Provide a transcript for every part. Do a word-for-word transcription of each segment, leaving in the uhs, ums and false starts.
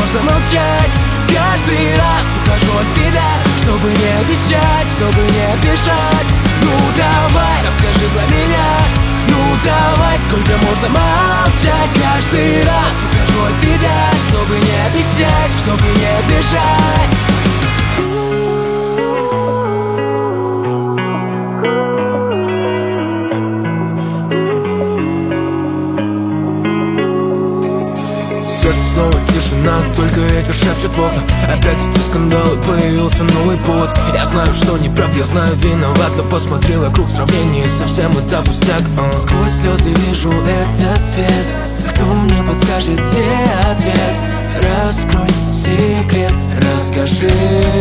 можно молчать. Каждый раз ухожу от тебя, чтобы не обещать, чтобы не бежать. Ну давай, расскажи про меня. Ну давай, сколько можно молчать. Каждый раз ухожу от тебя, чтобы не обещать, чтобы не бежать. Снова тишина, только ветер шепчет в окна. Опять эти скандалы, появился новый повод. Я знаю, что не прав, я знаю, виноват, но посмотри вокруг, в сравнении совсем это пустяк. uh. Сквозь слезы вижу этот свет. Кто мне подскажет, где ответ? Раскрой секрет, расскажи.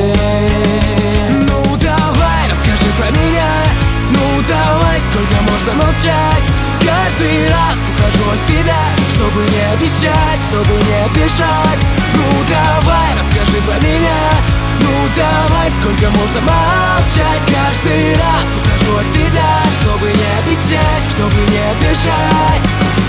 Ну давай, расскажи про меня. Ну давай, сколько можно молчать. Каждый раз ухожу от тебя, чтобы не обещать, чтобы не бежать. Ну давай, расскажи про меня. Ну давай, сколько можно молчать. Каждый раз ухожу от тебя, чтобы не обещать, чтобы не бежать.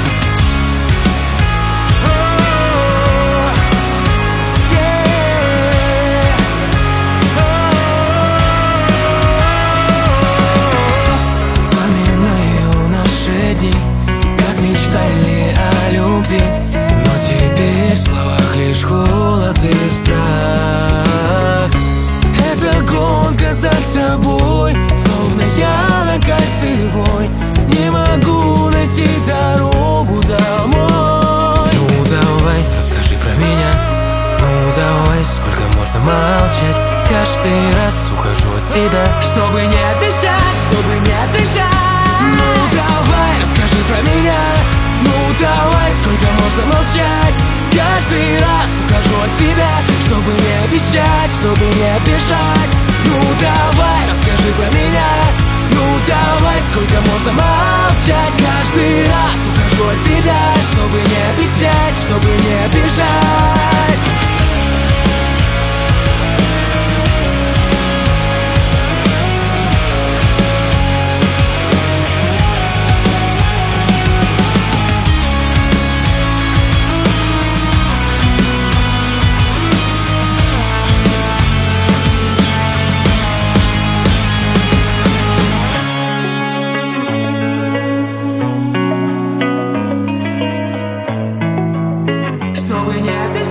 Как мечтали о любви, но теперь в словах лишь холод и страх. Это гонка за тобой, словно я на кольцевой. Не могу найти дорогу домой. Ну давай, расскажи про меня. Ну давай, сколько можно молчать. Каждый раз ухожу от тебя, чтобы не обещать, чтобы не бежать. Ну давай, расскажи про меня. Ну давай, сколько можно молчать. Каждый раз ухожу от тебя, чтобы не обещать, чтобы не бежать. Ну давай, расскажи про меня. Ну давай, сколько можно молчать. Каждый раз ухожу от тебя, чтобы не обещать, чтобы не бежать. Чтобы не обижать.